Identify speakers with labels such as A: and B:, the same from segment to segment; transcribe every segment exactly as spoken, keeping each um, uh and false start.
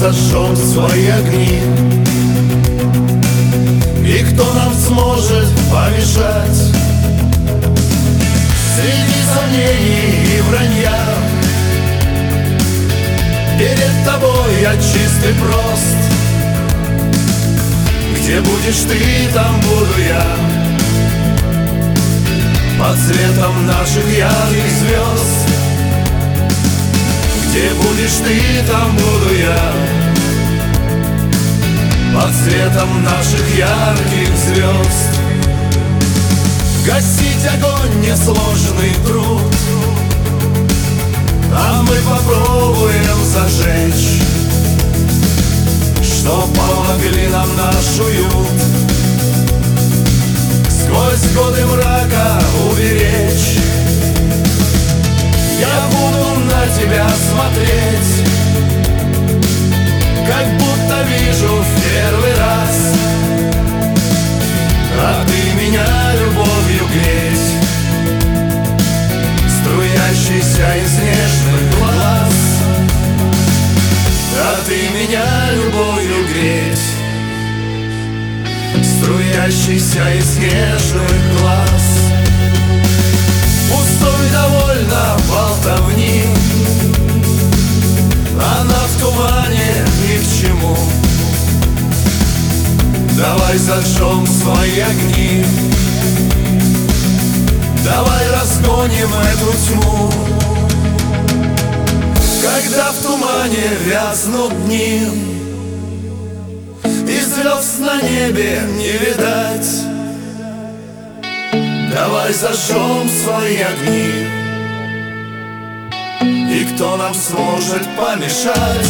A: зажжем свои огни. И кто нам сможет помешать? Среди сомнений и вранья перед тобой я чист и прост. Где будешь ты, там буду я. Под светом наших ярких звезд. Где будешь ты, там буду я. Под светом наших ярких звезд. Гасить огонь — несложный труд, а мы попробуем зажечь, что помогли нам наш уют сквозь годы мрака уберечь. Я буду на тебя смотреть, как будто вижу в первый раз, а ты меня любовью греть, струящийся из нежных глаз. А ты меня любовью греть, струящийся из нежных глаз. Пустой довольно болтовни, она в тумане ни к чему. Давай зажжем свои огни, давай разгоним эту тьму. Когда в тумане вязнут дни и звезд на небе не видать, давай зажжем свои огни. И кто нам сможет помешать?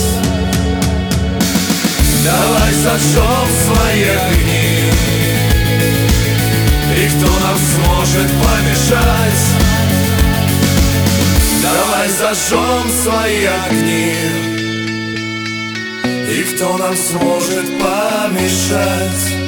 A: Давай зажжем свои огни. И кто нам сможет помешать? Давай зажжем свои огни. И кто нам сможет помешать?